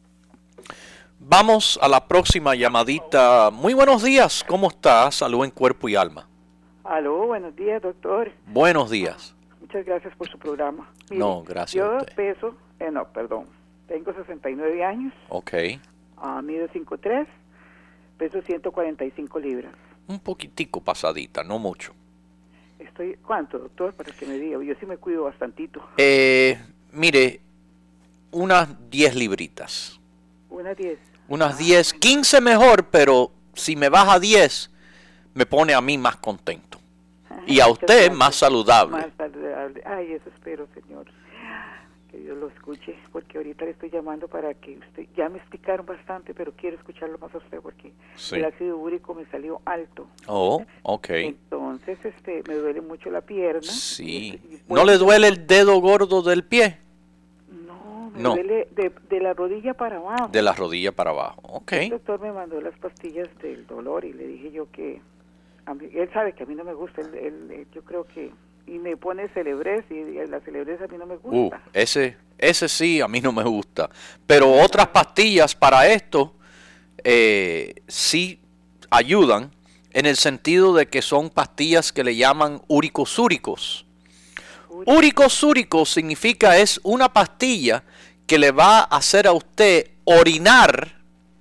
Vamos a la próxima llamadita. Muy buenos días, ¿cómo está? Salud en Cuerpo y Alma. Aló, buenos días, doctor. Buenos días. Muchas gracias por su programa. Mire, no, gracias yo a usted. peso, eh, no, perdón, tengo sesenta y nueve años. Ok. Uh, mido cinco tres, peso ciento cuarenta y cinco libras. Un poquitico pasadita, no mucho. Estoy, ¿cuánto, doctor? Para que me diga, yo sí me cuido bastantito. Eh, mire, unas diez libritas. Unas diez. Unas diez, quince mejor, pero si me baja diez, me pone a mí más contento. Ajá, y a usted gracias. más saludable. Más saludable. Ay, eso espero, señor. Que Dios lo escuche, porque ahorita le estoy llamando para que usted, ya me explicaron bastante, pero quiero escucharlo más a usted porque Sí. el ácido úrico me salió alto. Oh, ok. Entonces, este, me duele mucho la pierna. Sí. Y- y ¿No puedo- le duele el dedo gordo del pie? No, me No. duele de, de la rodilla para abajo. De la rodilla para abajo. Ok. El doctor me mandó las pastillas del dolor y le dije yo que, a mí, él sabe que a mí no me gusta, él, él- él- yo creo que, y me pone Celebres y, y la Celebres a mí no me Uh, gusta. ese, ese sí, a mí no me gusta. Pero otras pastillas para esto eh, sí ayudan en el sentido de que son pastillas que le llaman uricosúricos. Uricosúrico significa es una pastilla que le va a hacer a usted orinar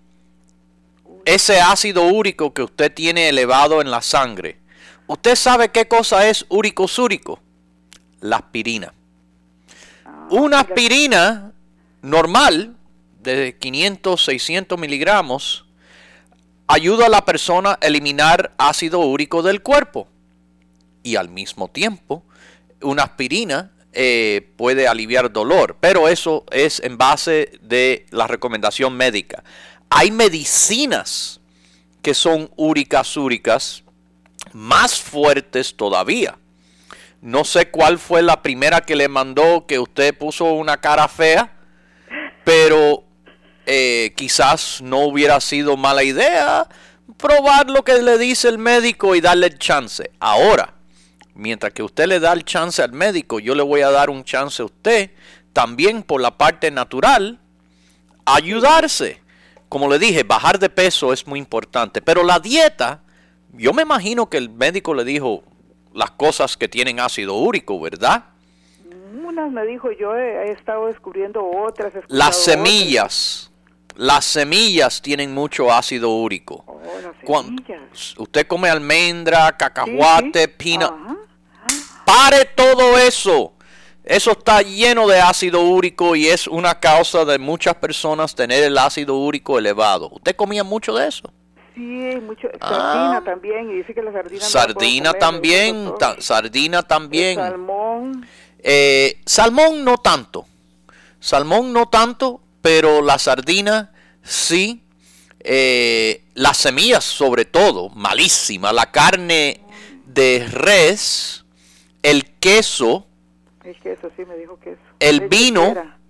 ese ácido úrico que usted tiene elevado en la sangre. ¿Usted sabe qué cosa es uricosúrico? La aspirina. Ah, Una oiga, aspirina normal de quinientos, seiscientos miligramos ayuda a la persona a eliminar ácido úrico del cuerpo. Y al mismo tiempo, una aspirina eh, puede aliviar dolor, pero eso es en base de la recomendación médica. Hay medicinas que son úricas úricas más fuertes todavía. No sé cuál fue la primera que le mandó que usted puso una cara fea, pero eh, quizás no hubiera sido mala idea probar lo que le dice el médico y darle el chance. Ahora, mientras que usted le da el chance al médico, yo le voy a dar un chance a usted, también por la parte natural, ayudarse. Como le dije, bajar de peso es muy importante, pero la dieta, yo me imagino que el médico le dijo las cosas que tienen ácido úrico, ¿verdad? unas me dijo, yo he, he estado descubriendo otras. he escuchado Las otras. semillas, las semillas tienen mucho ácido úrico. Oh, las Cuando semillas. usted come almendra, cacahuate, Sí, sí. peanut, Ajá. pare todo eso. Eso está lleno de ácido úrico y es una causa de muchas personas tener el ácido úrico elevado. ¿Usted comía mucho de eso? Sí, mucho. Ah. Sardina también, y dice que la sardina no la puedo Sardina comer, me también, dijo el ta- doctor. sardina El también. salmón. Eh, salmón no tanto. Salmón no tanto, pero la sardina sí. Eh, las semillas sobre todo, malísima. La carne de res, el queso, El queso, sí, me dijo queso. el Leche vino, entera.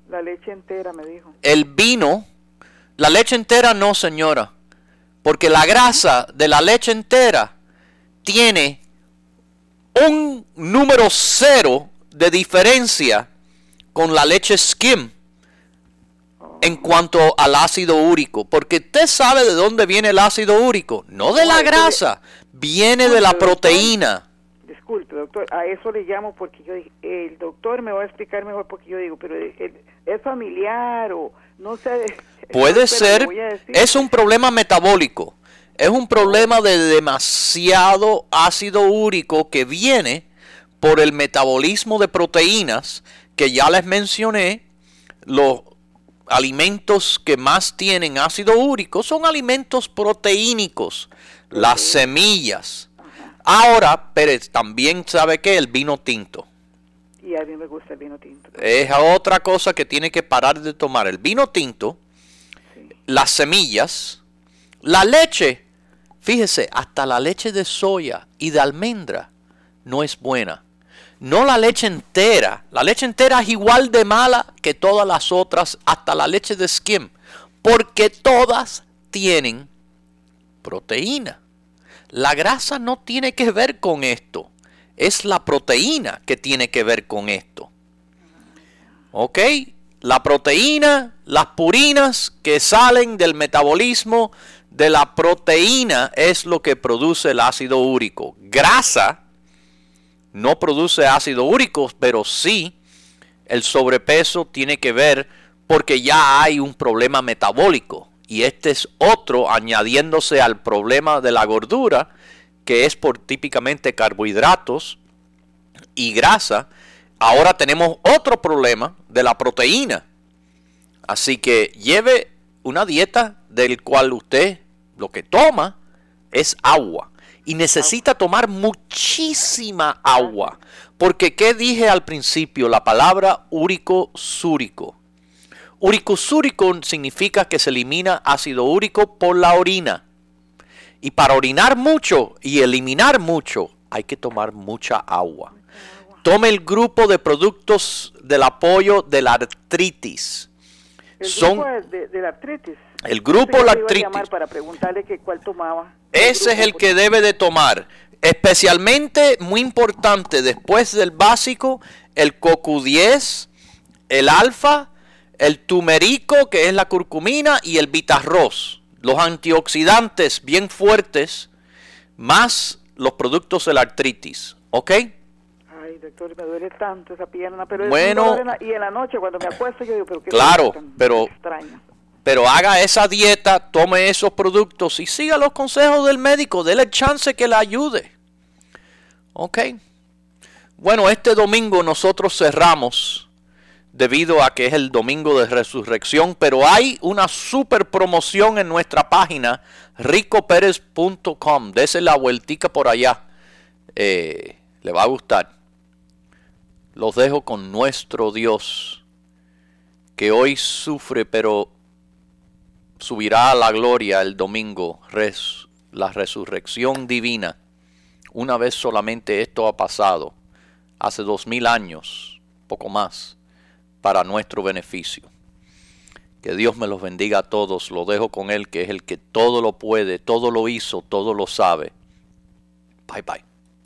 La leche entera, me dijo. El vino, la leche entera no, señora, porque la grasa de la leche entera tiene un número cero de diferencia con la leche skim en cuanto al ácido úrico, porque usted sabe de dónde viene el ácido úrico, no de la grasa, viene de la proteína. Disculpe, doctor, a eso le llamo porque yo dije, el doctor me va a explicar mejor porque yo digo, pero es familiar o no sé. Puede ser, es un problema metabólico, es un problema de demasiado ácido úrico que viene por el metabolismo de proteínas que ya les mencioné. Los alimentos que más tienen ácido úrico son alimentos proteínicos, las semillas. Ahora, Pérez, también sabe que el vino tinto. Y a mí me gusta el vino tinto. Es otra cosa que tiene que parar de tomar. El vino tinto, sí. Las semillas, la leche. Fíjese, hasta la leche de soya y de almendra no es buena. No la leche entera. La leche entera es igual de mala que todas las otras, hasta la leche de skim, porque todas tienen proteína. La grasa no tiene que ver con esto. Es la proteína que tiene que ver con esto. ¿Ok? La proteína, las purinas que salen del metabolismo de la proteína es lo que produce el ácido úrico. Grasa no produce ácido úrico, pero sí el sobrepeso tiene que ver porque ya hay un problema metabólico. Y este es otro añadiéndose al problema de la gordura, que es por típicamente carbohidratos y grasa. Ahora tenemos otro problema de la proteína. Así que lleve una dieta del cual usted lo que toma es agua. Y necesita tomar muchísima agua. Porque, ¿qué dije al principio? La palabra úrico-súrico. Úrico-súrico significa que se elimina ácido úrico por la orina. Y para orinar mucho y eliminar mucho, hay que tomar mucha agua. Tome el grupo de productos del apoyo de la artritis. El Son, grupo de, de la artritis. El grupo de la artritis. Para preguntarle que cuál tomaba. Ese es el que debe de tomar. Especialmente, muy importante, después del básico, el C O Q diez, el alfa, el turmerico, que es la curcumina, y el vitarroz. Los antioxidantes bien fuertes, más los productos de la artritis. ¿Ok? Ay, doctor, me duele tanto esa pierna. Pero bueno, es la, y en la noche cuando me acuesto yo digo, pero qué claro, tan pero, extraño. Pero haga esa dieta, tome esos productos y siga los consejos del médico. Dele chance que le ayude. ¿Ok? Bueno, este domingo nosotros cerramos debido a que es el domingo de resurrección, pero hay una super promoción en nuestra página rico pérez punto com. Dese la vueltica por allá, eh, le va a gustar. Los dejo con nuestro Dios, que hoy sufre, pero subirá a la gloria el domingo, res, la resurrección divina. Una vez solamente esto ha pasado, hace dos mil años, poco más, para nuestro beneficio. Que Dios me los bendiga a todos. Lo dejo con Él, que es el que todo lo puede, todo lo hizo, todo lo sabe. Bye bye.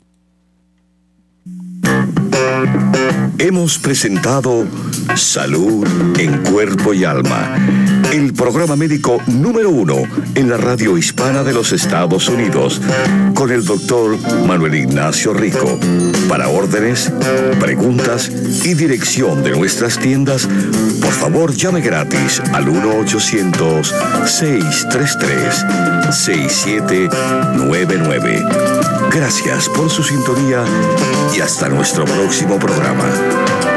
Hemos presentado Salud en Cuerpo y Alma, el programa médico número uno en la radio hispana de los Estados Unidos, con el doctor Manuel Ignacio Rico. Para órdenes, preguntas y dirección de nuestras tiendas, por favor llame gratis al uno ochocientos, seiscientos treinta y tres, sesenta y siete noventa y nueve. Gracias por su sintonía y hasta nuestro próximo programa.